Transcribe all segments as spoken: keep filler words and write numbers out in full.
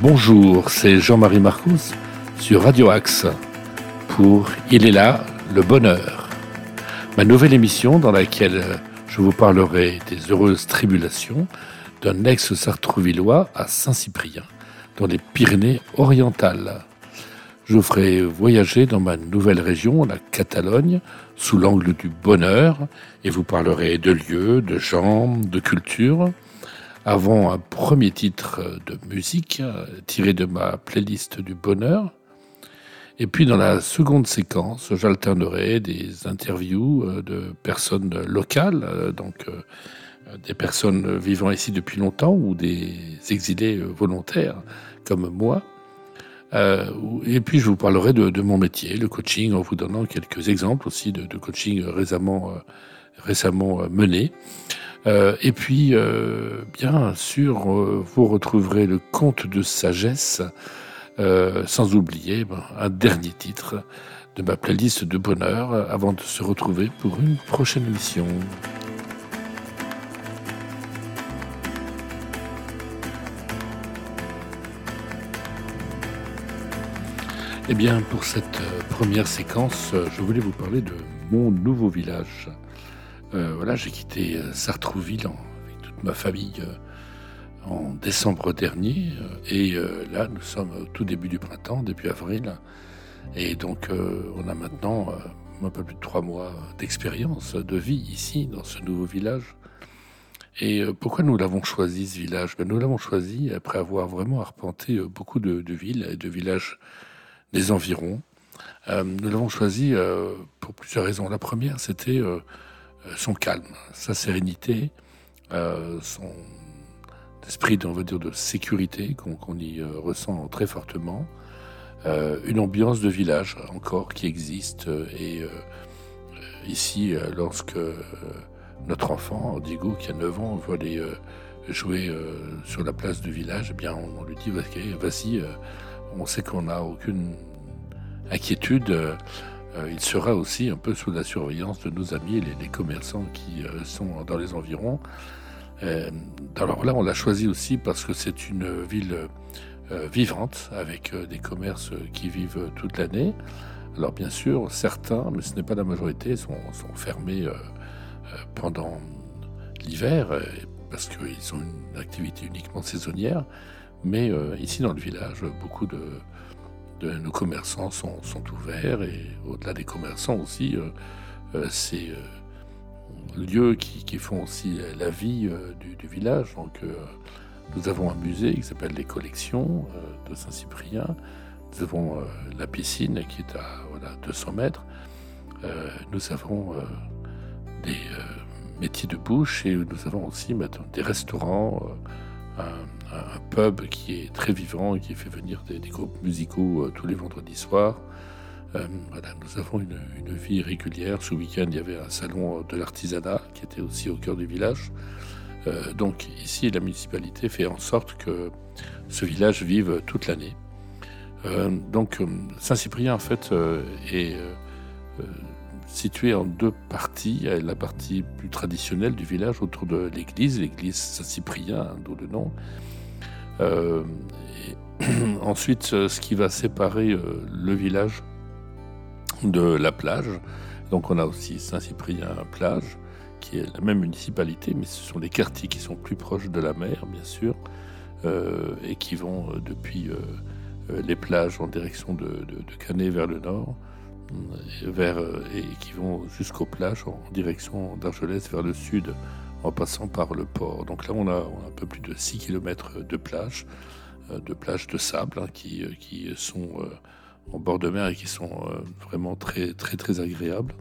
Bonjour, c'est Jean-Marie Marcus sur Radio Axe pour Il est là, le bonheur. Ma nouvelle émission dans laquelle je vous parlerai des heureuses tribulations d'un ex-sartrouvillois à Saint-Cyprien, dans les Pyrénées-Orientales. Je vous ferai voyager dans ma nouvelle région, la Catalogne, sous l'angle du bonheur, et vous parlerai de lieux, de gens, de culture, avant un premier titre de musique tiré de ma playlist du bonheur. Et puis dans la seconde séquence, j'alternerai des interviews de personnes locales, donc des personnes vivant ici depuis longtemps ou des exilés volontaires comme moi. Euh, et puis je vous parlerai de, de mon métier, le coaching, en vous donnant quelques exemples aussi de, de coaching récemment, euh, récemment mené. Euh, et puis, euh, bien sûr, euh, vous retrouverez le conte de sagesse, euh, sans oublier ben, un dernier titre de ma playlist de bonheur, avant de se retrouver pour une prochaine émission. Eh bien, pour cette première séquence, je voulais vous parler de mon nouveau village. Euh, voilà, j'ai quitté Sartrouville en, avec toute ma famille euh, en décembre dernier. Euh, et euh, là, nous sommes au tout début du printemps, début avril. Et donc, euh, on a maintenant euh, un peu plus de trois mois d'expérience, de vie ici, dans ce nouveau village. Et euh, pourquoi nous l'avons choisi, ce village? Ben, Nous l'avons choisi après avoir vraiment arpenté euh, beaucoup de, de villes et de villages des environs. Euh, nous l'avons choisi euh, pour plusieurs raisons. La première, c'était... Euh, son calme, sa sérénité, euh, son esprit, on va dire, de sécurité qu'on, qu'on y euh, ressent très fortement, euh, une ambiance de village encore qui existe. Et euh, ici, euh, lorsque euh, notre enfant, Diego, qui a neuf ans, veut aller euh, jouer euh, sur la place du village, eh bien, on, on lui dit okay, vas-y, euh, on sait qu'on n'a aucune inquiétude. Euh, Euh, il sera aussi un peu sous la surveillance de nos amis, les, les commerçants qui euh, sont dans les environs. Euh, alors là, on l'a choisi aussi parce que c'est une ville euh, vivante, avec euh, des commerces qui vivent toute l'année. Alors bien sûr, certains, mais ce n'est pas la majorité, sont, sont fermés euh, euh, pendant l'hiver, euh, parce qu'ils ont une activité uniquement saisonnière. Mais euh, ici, dans le village, beaucoup de... De, nos commerçants sont, sont ouverts, et au-delà des commerçants aussi, euh, euh, ces euh, lieux qui, qui font aussi la vie euh, du, du village. Donc, euh, nous avons un musée qui s'appelle les Collections euh, de Saint-Cyprien. Nous avons euh, la piscine qui est à voilà, deux cents mètres. Euh, nous avons euh, des euh, métiers de bouche, et nous avons aussi maintenant des restaurants, euh, un, un pub qui est très vivant et qui fait venir des, des groupes musicaux euh, tous les vendredis soirs. Euh, voilà, nous avons une, une vie régulière. Ce week-end, il y avait un salon de l'artisanat qui était aussi au cœur du village. Euh, donc ici, la municipalité fait en sorte que ce village vive toute l'année. Euh, donc Saint-Cyprien, en fait, euh, est euh, euh, situé en deux parties. La partie plus traditionnelle du village autour de l'église, l'église Saint-Cyprien, hein, d'où le nom. Euh, et ensuite, ce qui va séparer euh, le village de la plage. Donc on a aussi Saint-Cyprien-Plage, qui est la même municipalité, mais ce sont les quartiers qui sont plus proches de la mer, bien sûr, euh, et qui vont euh, depuis euh, les plages en direction de, de, de Canet vers le nord, vers, euh, et qui vont jusqu'aux plages en direction d'Argelès vers le sud, en passant par le port. Donc là, on a, on a un peu plus de six kilomètres de plage, euh, de plages de sable, hein, qui, qui sont euh, en bord de mer et qui sont euh, vraiment très, très, très agréables.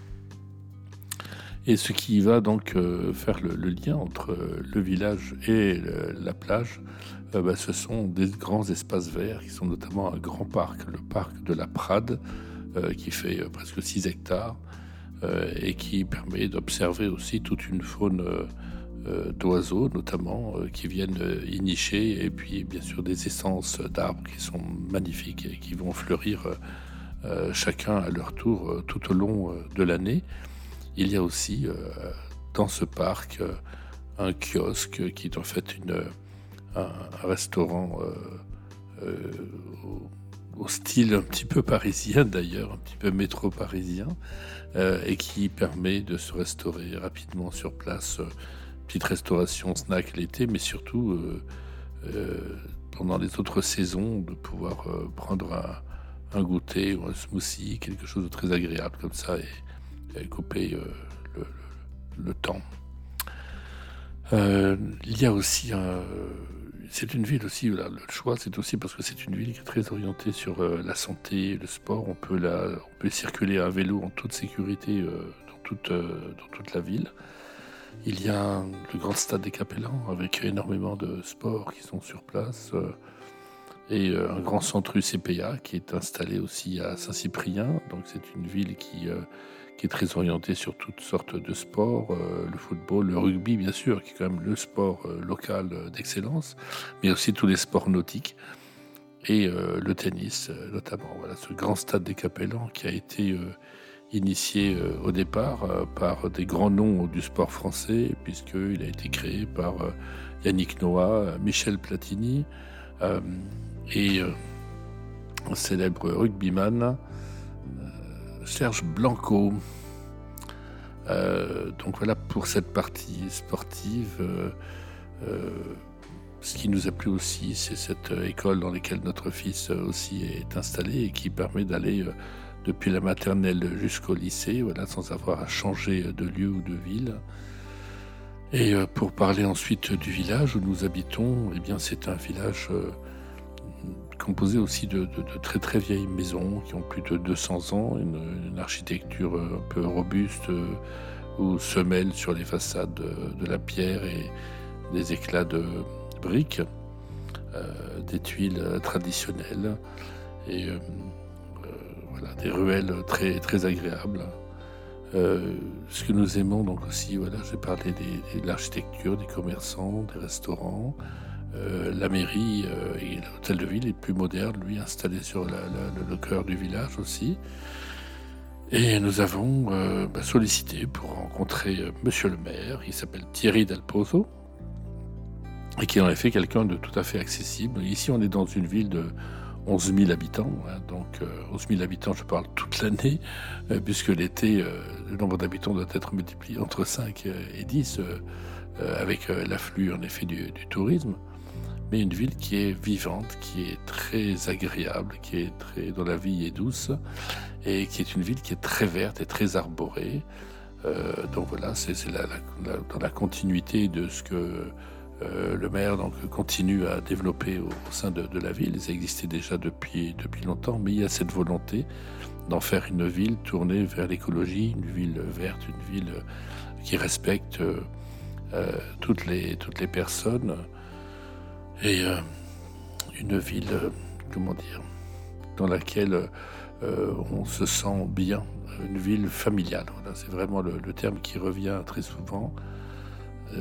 Et ce qui va donc euh, faire le, le lien entre le village et le, la plage, euh, bah, ce sont des grands espaces verts, qui sont notamment un grand parc, le parc de la Prade, euh, qui fait euh, presque six hectares, Euh, et qui permet d'observer aussi toute une faune euh, euh, d'oiseaux, notamment, euh, qui viennent euh, y nicher, et puis bien sûr des essences d'arbres qui sont magnifiques et qui vont fleurir euh, euh, chacun à leur tour euh, tout au long euh, de l'année. Il y a aussi euh, dans ce parc euh, un kiosque qui est en fait une, un, un restaurant euh, euh, au, au style un petit peu parisien d'ailleurs, un petit peu métro-parisien, euh, et qui permet de se restaurer rapidement sur place. Euh, petite restauration, snack l'été, mais surtout euh, euh, pendant les autres saisons, de pouvoir euh, prendre un, un goûter ou un smoothie, quelque chose de très agréable comme ça, et, et couper euh, le, le, le temps. Euh, il y a aussi un... C'est une ville aussi, là, le choix, c'est aussi parce que c'est une ville qui est très orientée sur euh, la santé, le sport. On peut, la, on peut circuler à vélo en toute sécurité euh, dans, toute, euh, dans toute la ville. Il y a un, le grand stade des Capellans avec énormément de sports qui sont sur place euh, et euh, un grand centre U C P A qui est installé aussi à Saint-Cyprien. Donc c'est une ville qui... Euh, qui est très orienté sur toutes sortes de sports, euh, le football, le rugby bien sûr, qui est quand même le sport euh, local euh, d'excellence, mais aussi tous les sports nautiques et euh, le tennis euh, notamment. Voilà, ce grand stade des Capellans qui a été euh, initié euh, au départ euh, par des grands noms du sport français, puisqu'il a été créé par euh, Yannick Noah, Michel Platini euh, et euh, un célèbre rugbyman, Serge Blanco. Euh, donc voilà pour cette partie sportive. Euh, euh, ce qui nous a plu aussi, c'est cette école dans laquelle notre fils aussi est installé et qui permet d'aller euh, depuis la maternelle jusqu'au lycée, voilà, sans avoir à changer de lieu ou de ville. Et euh, pour parler ensuite du village où nous habitons, eh bien c'est un village euh, composé aussi de, de, de très très vieilles maisons qui ont plus de deux cents ans, une, une architecture un peu robuste euh, où se mêlent sur les façades de, de la pierre et des éclats de briques, euh, des tuiles traditionnelles et euh, euh, voilà, des ruelles très, très agréables. Euh, ce que nous aimons donc aussi, voilà, j'ai parlé des, de l'architecture, des commerçants, des restaurants. Euh, la mairie euh, et l'hôtel de ville est plus moderne, lui installé sur la, la, le, le cœur du village aussi. Et nous avons euh, bah, sollicité pour rencontrer euh, monsieur le maire, il s'appelle Thierry Del Pozo, et qui est en effet quelqu'un de tout à fait accessible. Ici on est dans une ville de onze mille habitants, hein, donc euh, onze mille habitants, je parle toute l'année, euh, puisque l'été, euh, le nombre d'habitants doit être multiplié entre cinq et dix, euh, euh, avec euh, l'afflux en effet du, du tourisme. Mais une ville qui est vivante, qui est très agréable, qui est très, dont la vie est douce, et qui est une ville qui est très verte et très arborée. Euh, donc voilà, c'est, c'est la, la, la, dans la continuité de ce que euh, le maire donc, continue à développer au, au sein de, de la ville. Ça existait déjà depuis, depuis longtemps, mais il y a cette volonté d'en faire une ville tournée vers l'écologie, une ville verte, une ville qui respecte euh, toutes les, toutes les personnes. Et euh, une ville, euh, comment dire, dans laquelle euh, on se sent bien, une ville familiale. Voilà, c'est vraiment le, le terme qui revient très souvent. Euh,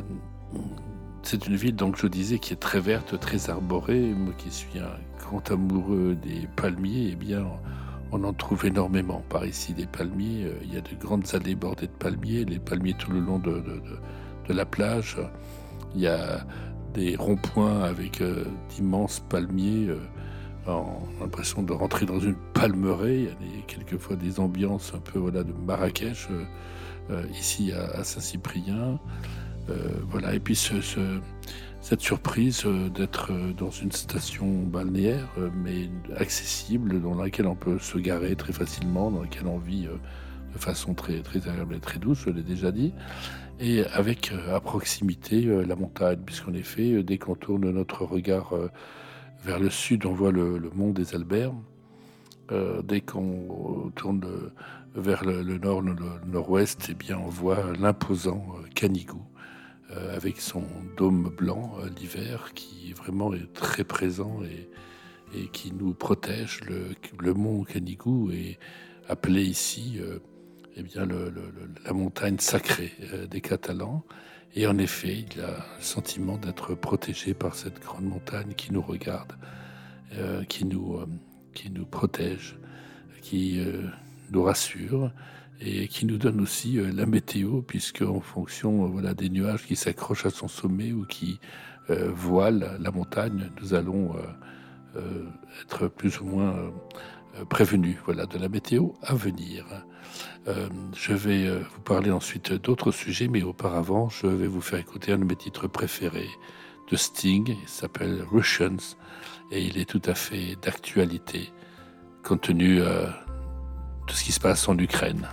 c'est une ville, donc je disais, qui est très verte, très arborée. Moi qui suis un grand amoureux des palmiers, eh bien, on en trouve énormément par ici, des palmiers. Il y a de grandes allées bordées de palmiers, les palmiers tout le long de, de, de, de la plage. Il y a des ronds-points avec euh, d'immenses palmiers. Euh, on a l'impression de rentrer dans une palmeraie. Il y a des, quelquefois des ambiances un peu voilà, de Marrakech, euh, euh, ici à, à Saint-Cyprien. Euh, voilà. Et puis ce, ce, cette surprise euh, d'être euh, dans une station balnéaire, euh, mais accessible, dans laquelle on peut se garer très facilement, dans laquelle on vit euh, de façon très, très agréable et très douce, je l'ai déjà dit. Et avec euh, à proximité euh, la montagne, puisqu'en effet, euh, dès qu'on tourne notre regard euh, vers le sud, on voit le, le mont des Albers. Euh, dès qu'on tourne euh, vers le, le nord, le, le nord-ouest, eh bien, on voit l'imposant euh, Canigou, euh, avec son dôme blanc euh, l'hiver, qui vraiment est très présent et, et qui nous protège. Le, le mont Canigou est appelé ici... Euh, Eh bien, le, le, la montagne sacrée euh, des Catalans. Et en effet, il a le sentiment d'être protégé par cette grande montagne qui nous regarde, euh, qui, nous, euh, qui nous protège, qui euh, nous rassure et qui nous donne aussi euh, la météo, puisque en fonction euh, voilà, des nuages qui s'accrochent à son sommet ou qui euh, voilent la montagne, nous allons euh, euh, être plus ou moins euh, prévenu, voilà, de la météo à venir. Euh, je vais euh, vous parler ensuite d'autres sujets, mais auparavant, je vais vous faire écouter un de mes titres préférés de Sting. Il s'appelle Russians et il est tout à fait d'actualité compte tenu euh, de ce qui se passe en Ukraine.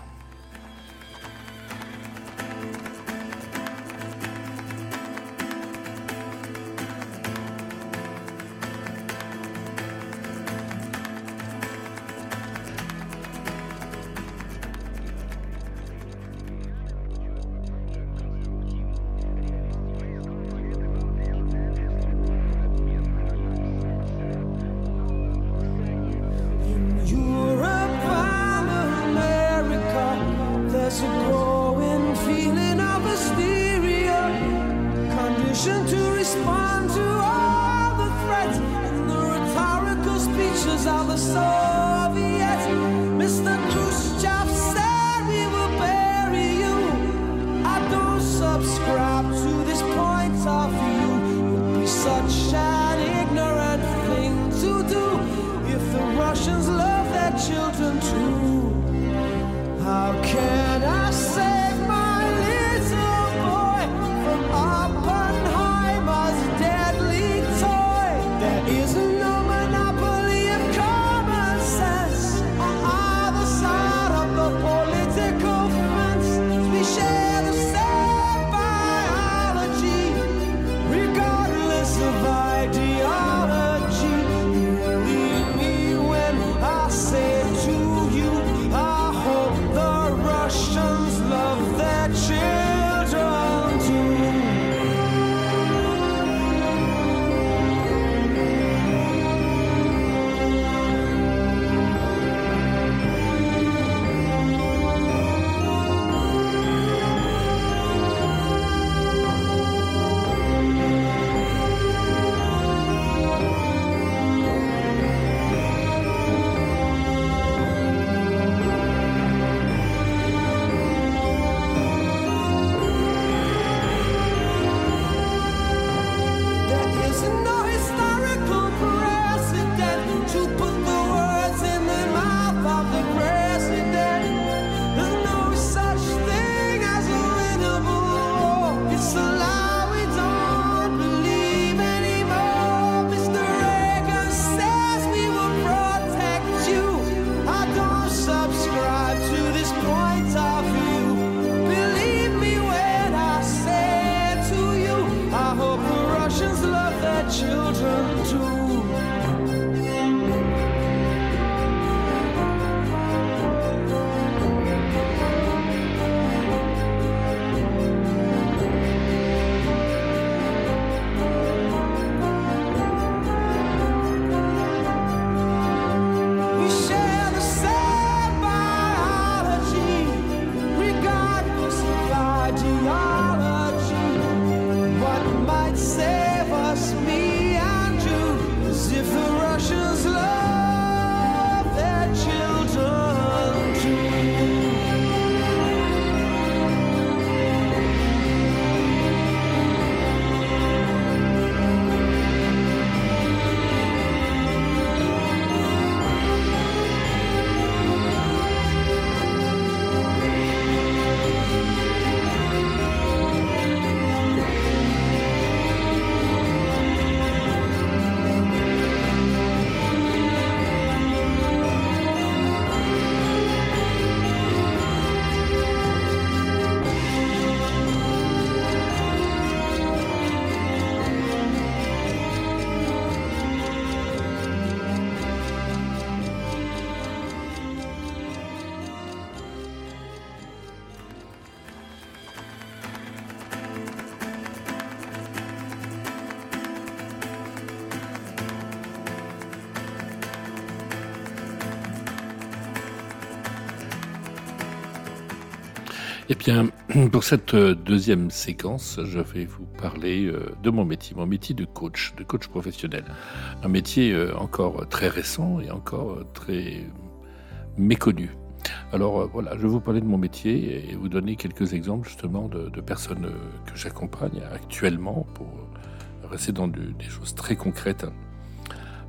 Eh bien, pour cette deuxième séquence, je vais vous parler de mon métier, mon métier de coach, de coach professionnel. Un métier encore très récent et encore très méconnu. Alors voilà, je vais vous parler de mon métier et vous donner quelques exemples justement de, de personnes que j'accompagne actuellement pour rester dans de, des choses très concrètes.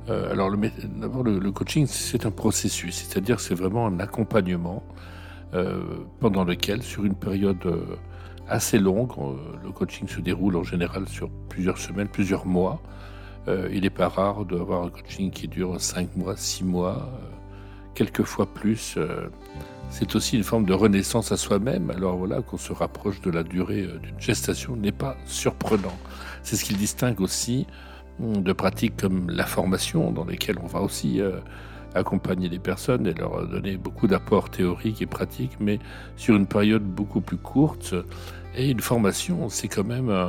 Euh, alors, le, d'abord, le, le coaching, c'est un processus, c'est-à-dire c'est vraiment un accompagnement euh, pendant lequel, sur une période euh, assez longue, euh, le coaching se déroule en général sur plusieurs semaines, plusieurs mois. Euh, il n'est pas rare d'avoir un coaching qui dure cinq mois, six mois, euh, quelquefois plus. Euh, c'est aussi une forme de renaissance à soi-même. Alors voilà, qu'on se rapproche de la durée euh, d'une gestation n'est pas surprenant. C'est ce qui le distingue aussi de pratiques comme la formation, dans lesquelles on va aussi euh, accompagner les personnes et leur donner beaucoup d'apports théoriques et pratiques, mais sur une période beaucoup plus courte. Et une formation, c'est quand même un,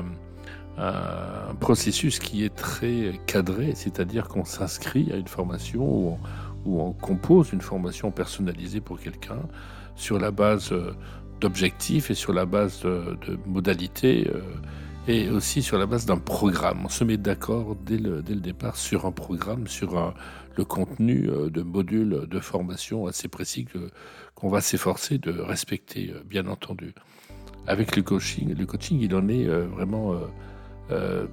un processus qui est très cadré, c'est-à-dire qu'on s'inscrit à une formation où on, où on compose une formation personnalisée pour quelqu'un sur la base d'objectifs et sur la base de, de modalités euh, et aussi sur la base d'un programme. On se met d'accord dès le, dès le départ sur un programme, sur un, le contenu euh, de modules de formation assez précis que, qu'on va s'efforcer de respecter, euh, bien entendu. Avec le coaching, le coaching, il en est euh, vraiment euh, euh,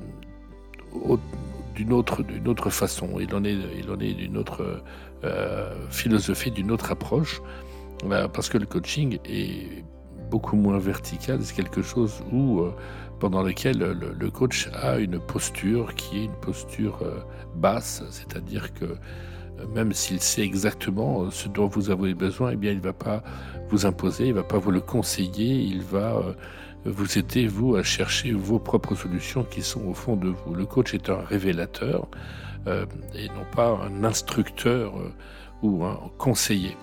au, d'une autre, d'une autre façon. Il en est, il en est d'une autre euh, philosophie, d'une autre approche, euh, parce que le coaching est beaucoup moins vertical. C'est quelque chose où euh, pendant lequel le, le coach a une posture qui est une posture euh, basse, c'est-à-dire que euh, même s'il sait exactement ce dont vous avez besoin, eh bien il ne va pas vous imposer, il ne va pas vous le conseiller, il va euh, vous aider, vous, à chercher vos propres solutions qui sont au fond de vous. Le coach est un révélateur euh, et non pas un instructeur euh, ou un conseiller.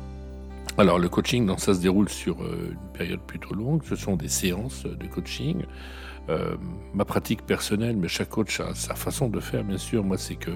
Alors le coaching, donc, ça se déroule sur euh, une période plutôt longue, ce sont des séances de coaching. Euh, ma pratique personnelle, mais chaque coach a sa façon de faire, bien sûr. Moi, c'est que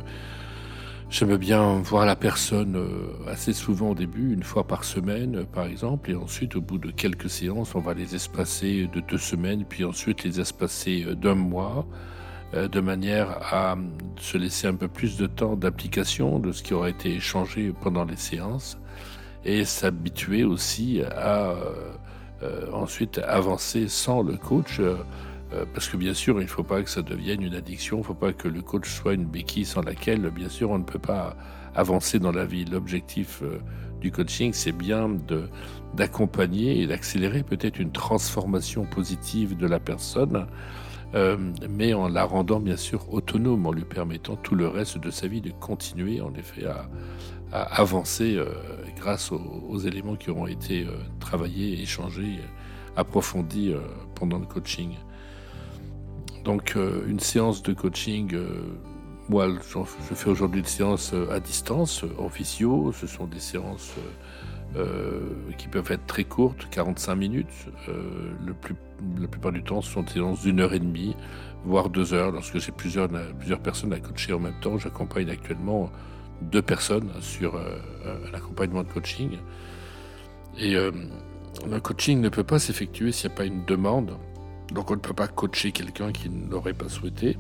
j'aime bien voir la personne euh, assez souvent au début, une fois par semaine, euh, par exemple, et ensuite, au bout de quelques séances, on va les espacer de deux semaines, puis ensuite les espacer euh, d'un mois, euh, de manière à se laisser un peu plus de temps d'application de ce qui aura été échangé pendant les séances, et s'habituer aussi à euh, euh, ensuite avancer sans le coach, euh, euh, parce que bien sûr il ne faut pas que ça devienne une addiction, il ne faut pas que le coach soit une béquille sans laquelle bien sûr on ne peut pas avancer dans la vie. L'objectif euh, du coaching, c'est bien de, d'accompagner et d'accélérer peut-être une transformation positive de la personne, euh, mais en la rendant bien sûr autonome, en lui permettant tout le reste de sa vie de continuer en effet à à avancer euh, grâce aux, aux éléments qui auront été euh, travaillés, échangés, approfondis euh, pendant le coaching. Donc euh, une séance de coaching, euh, moi je fais aujourd'hui une séance à distance, en visio. Ce sont des séances euh, qui peuvent être très courtes, quarante-cinq minutes. Euh, le plus, la plupart du temps, ce sont des séances d'une heure et demie, voire deux heures. Lorsque j'ai plusieurs, plusieurs personnes à coacher en même temps, j'accompagne actuellement deux personnes sur euh, un accompagnement de coaching. Et euh, le coaching ne peut pas s'effectuer s'il n'y a pas une demande. Donc on ne peut pas coacher quelqu'un qui ne l'aurait pas souhaité,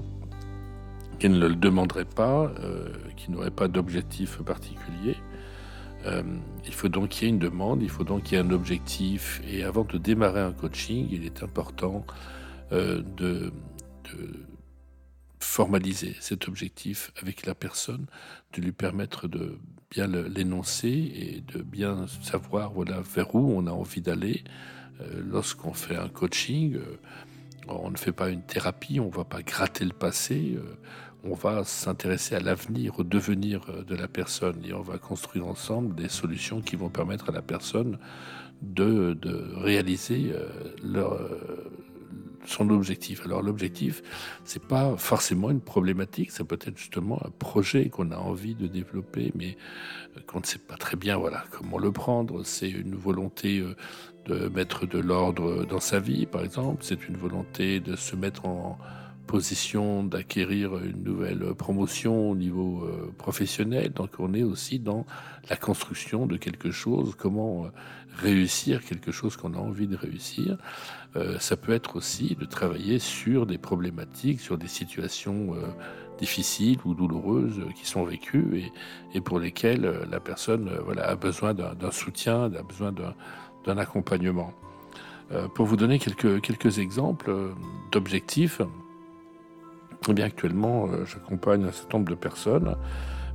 qui ne le demanderait pas, euh, qui n'aurait pas d'objectif particulier. Euh, il faut donc qu'il y ait une demande, il faut donc qu'il y ait un objectif. Et avant de démarrer un coaching, il est important euh, de... de formaliser cet objectif avec la personne, de lui permettre de bien l'énoncer et de bien savoir voilà, vers où on a envie d'aller. Euh, lorsqu'on fait un coaching, euh, on ne fait pas une thérapie, on ne va pas gratter le passé, euh, on va s'intéresser à l'avenir, au devenir de la personne, et on va construire ensemble des solutions qui vont permettre à la personne de, de réaliser euh, leur... Euh, son objectif. Alors l'objectif, c'est pas forcément une problématique, ça peut être justement un projet qu'on a envie de développer, mais qu'on ne sait pas très bien voilà, comment le prendre. C'est une volonté de mettre de l'ordre dans sa vie, par exemple. C'est une volonté de se mettre en position d'acquérir une nouvelle promotion au niveau euh, professionnel. Donc on est aussi dans la construction de quelque chose, comment euh, réussir quelque chose qu'on a envie de réussir. Euh, ça peut être aussi de travailler sur des problématiques, sur des situations euh, difficiles ou douloureuses euh, qui sont vécues et, et pour lesquelles euh, la personne euh, voilà, a besoin d'un, d'un soutien, a besoin d'un, d'un accompagnement. Euh, pour vous donner quelques, quelques exemples euh, d'objectifs, eh bien actuellement, euh, j'accompagne un certain nombre de personnes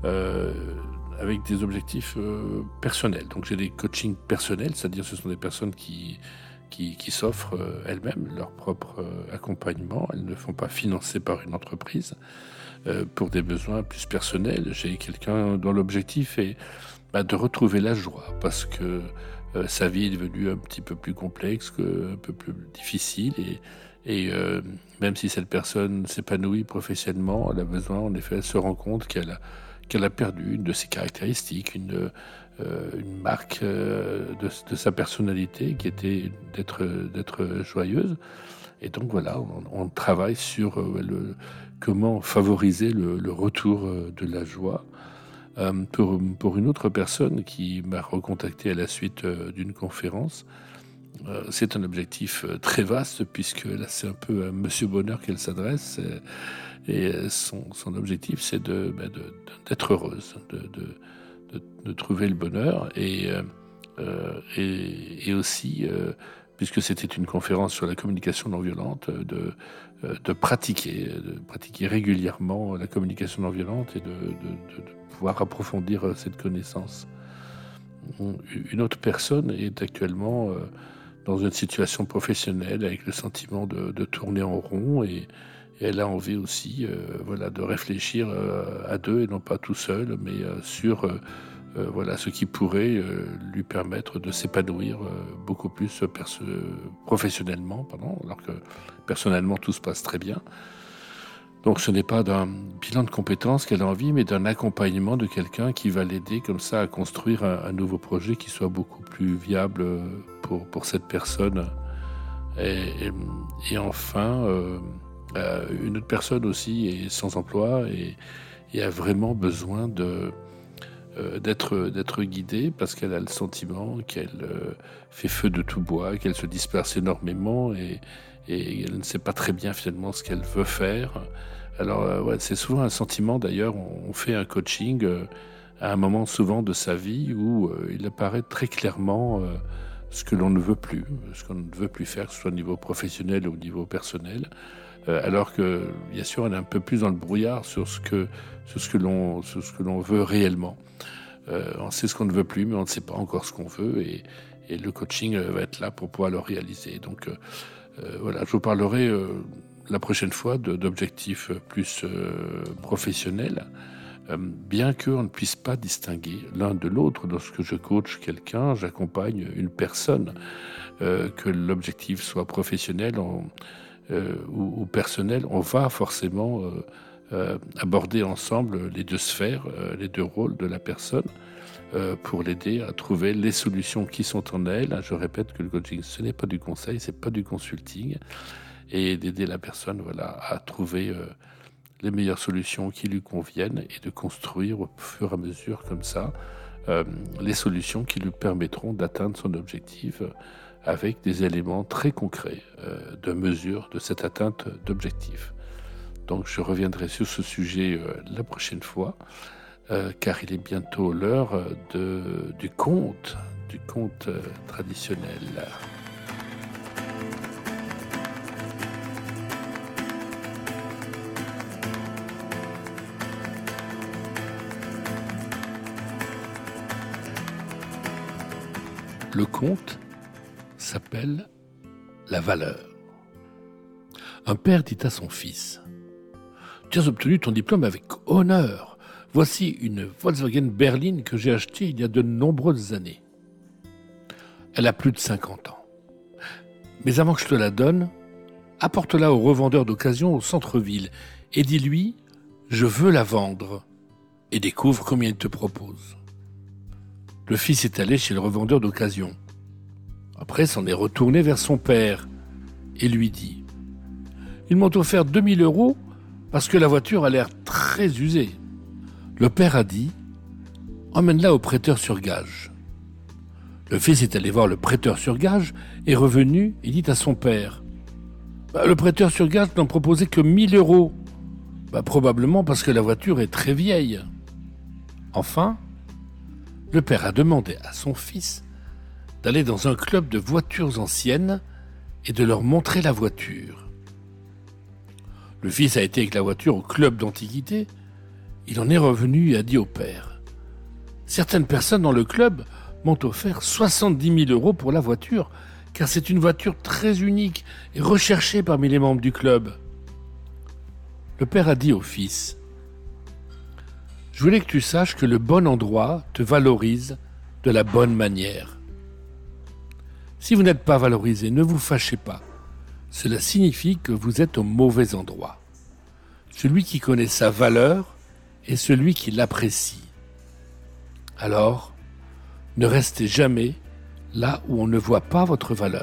euh, avec des objectifs euh, personnels. Donc j'ai des coachings personnels, c'est-à-dire ce sont des personnes qui, qui, qui s'offrent euh, elles-mêmes leur propre euh, accompagnement. Elles ne font pas financer par une entreprise euh, pour des besoins plus personnels. J'ai quelqu'un dont l'objectif est bah, de retrouver la joie parce que euh, sa vie est devenue un petit peu plus complexe, que, un peu plus difficile et Et euh, même si cette personne s'épanouit professionnellement, elle a besoin, en effet, elle se rend compte qu'elle a, qu'elle a perdu une de ses caractéristiques, une, euh, une marque euh, de, de sa personnalité qui était d'être, d'être joyeuse. Et donc voilà, on, on travaille sur euh, le, comment favoriser le, le retour euh, de la joie. Euh, pour, pour une autre personne qui m'a recontacté à la suite euh, d'une conférence, Euh, c'est un objectif euh, très vaste puisque là c'est un peu à Monsieur Bonheur qu'elle s'adresse et, et son, son objectif c'est de, bah, de, de, d'être heureuse, de, de, de, de trouver le bonheur et, euh, et, et aussi, euh, puisque c'était une conférence sur la communication non violente, de, de pratiquer, de pratiquer régulièrement la communication non violente et de, de, de, de pouvoir approfondir cette connaissance. Une autre personne est actuellement euh, dans une situation professionnelle avec le sentiment de, de tourner en rond et, et elle a envie aussi euh, voilà, de réfléchir euh, à deux et non pas tout seul, mais euh, sur euh, euh, voilà, ce qui pourrait euh, lui permettre de s'épanouir euh, beaucoup plus perso- professionnellement, pardon, alors que personnellement tout se passe très bien. Donc ce n'est pas d'un bilan de compétences qu'elle a envie, mais d'un accompagnement de quelqu'un qui va l'aider comme ça à construire un, un nouveau projet qui soit beaucoup plus viable pour, pour cette personne. Et, et, et enfin, euh, euh, une autre personne aussi est sans emploi et, et a vraiment besoin de, euh, d'être, d'être guidée parce qu'elle a le sentiment qu'elle euh, fait feu de tout bois, qu'elle se disperse énormément et, et elle ne sait pas très bien finalement ce qu'elle veut faire. Alors euh, ouais, c'est souvent un sentiment d'ailleurs, on, on fait un coaching euh, à un moment souvent de sa vie où euh, il apparaît très clairement euh, ce que l'on ne veut plus, ce qu'on ne veut plus faire, que ce soit au niveau professionnel ou au niveau personnel, euh, alors que bien sûr on est un peu plus dans le brouillard sur ce que, sur ce que, l'on, sur ce que l'on veut réellement. Euh, on sait ce qu'on ne veut plus, mais on ne sait pas encore ce qu'on veut et, et le coaching euh, va être là pour pouvoir le réaliser. Donc euh, euh, voilà, je vous parlerai euh, la prochaine fois de, d'objectifs plus euh, professionnels, euh, bien qu'on ne puisse pas distinguer l'un de l'autre. Lorsque je coach quelqu'un, j'accompagne une personne, euh, que l'objectif soit professionnel en, euh, ou, ou personnel, on va forcément euh, euh, aborder ensemble les deux sphères, euh, les deux rôles de la personne, euh, pour l'aider à trouver les solutions qui sont en elle. Je répète que le coaching, ce n'est pas du conseil, c'est pas du consulting, et d'aider la personne voilà, à trouver euh, les meilleures solutions qui lui conviennent et de construire au fur et à mesure comme ça euh, les solutions qui lui permettront d'atteindre son objectif euh, avec des éléments très concrets euh, de mesure de cette atteinte d'objectif. Donc je reviendrai sur ce sujet euh, la prochaine fois euh, car il est bientôt l'heure de, du conte, du conte euh, traditionnel. Le conte s'appelle La valeur. Un père dit à son fils : « Tu as obtenu ton diplôme avec honneur. Voici une Volkswagen berline que j'ai achetée il y a de nombreuses années. Elle a plus de cinquante ans. Mais avant que je te la donne, apporte-la au revendeur d'occasion au centre-ville et dis-lui : je veux la vendre, et découvre combien il te propose. » Le fils est allé chez le revendeur d'occasion. Après, s'en est retourné vers son père et lui dit : « Ils m'ont offert deux mille euros parce que la voiture a l'air très usée. » Le père a dit : « Emmène-la au prêteur sur gage. » Le fils est allé voir le prêteur sur gage, est revenu et dit à son père : bah, « Le prêteur sur gage n'en proposait que mille euros. Bah, probablement parce que la voiture est très vieille. » Enfin, le père a demandé à son fils d'aller dans un club de voitures anciennes et de leur montrer la voiture. Le fils a été avec la voiture au club d'antiquité Il en est revenu et a dit au père : « Certaines personnes dans le club m'ont offert soixante-dix mille euros pour la voiture, car c'est une voiture très unique et recherchée parmi les membres du club. » Le père a dit au fils : « Je voulais que tu saches que le bon endroit te valorise de la bonne manière. Si vous n'êtes pas valorisé, ne vous fâchez pas. Cela signifie que vous êtes au mauvais endroit. Celui qui connaît sa valeur est celui qui l'apprécie. Alors, ne restez jamais là où on ne voit pas votre valeur. »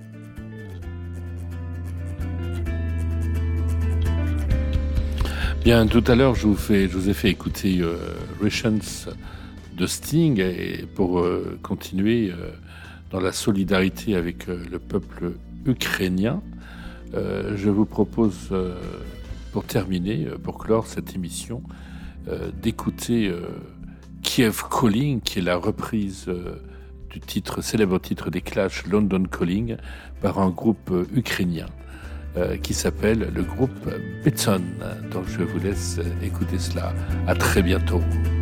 Bien, tout à l'heure, je vous, fais, je vous ai fait écouter euh, Rechance de Sting et pour euh, continuer euh, dans la solidarité avec euh, le peuple ukrainien, euh, je vous propose, euh, pour terminer, euh, pour clore cette émission, euh, d'écouter euh, Kiev Calling, qui est la reprise euh, du titre, célèbre titre des Clash, London Calling, par un groupe euh, ukrainien. Euh, qui s'appelle le groupe Beton. Donc je vous laisse écouter cela. À très bientôt.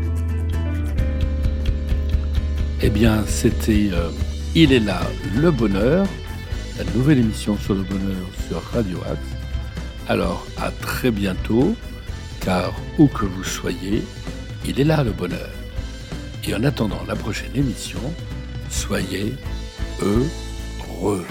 Eh bien, c'était euh, Il est là, le bonheur, la nouvelle émission sur le bonheur sur Radio Axe. Alors, à très bientôt, car où que vous soyez, il est là le bonheur. Et en attendant la prochaine émission, soyez heureux.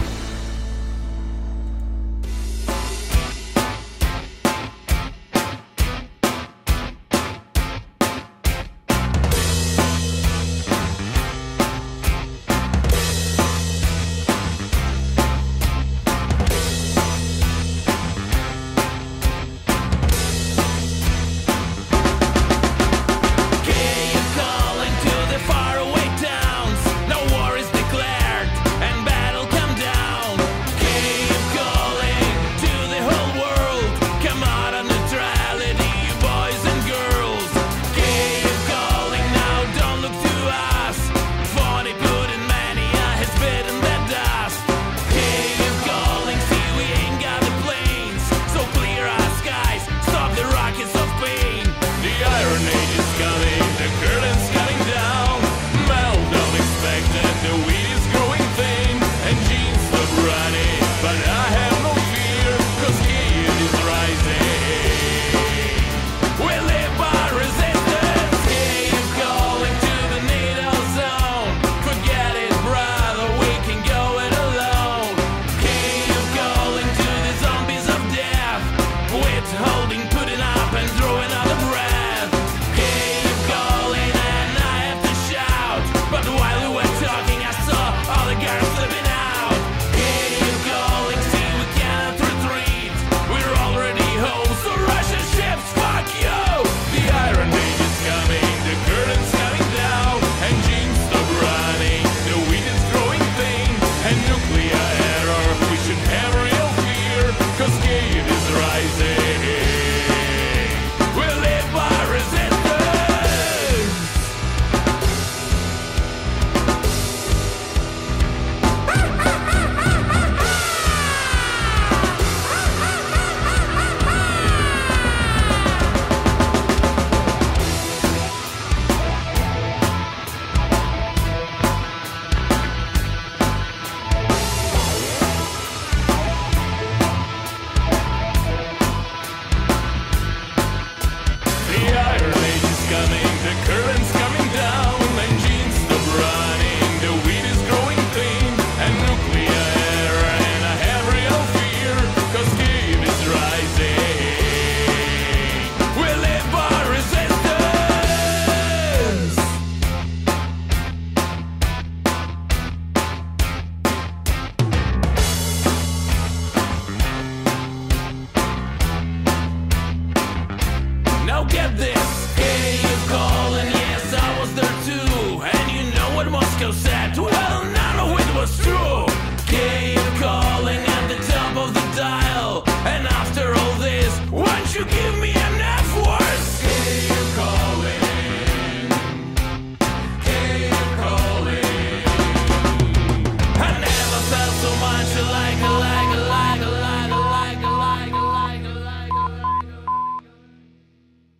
Now get this.